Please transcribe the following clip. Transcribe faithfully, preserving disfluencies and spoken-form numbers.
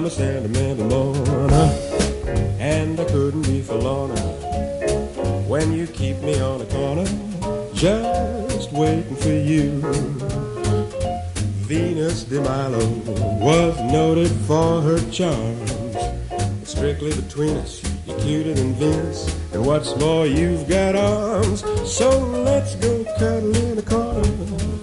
I'm a sentimental mourner, and I couldn't be forlorner when you keep me on a corner, just waiting for you. Venus de Milo was noted for her charms. Strictly between us, you're cuter than Venus, and what's more, you've got arms. So let's go cuddle in a corner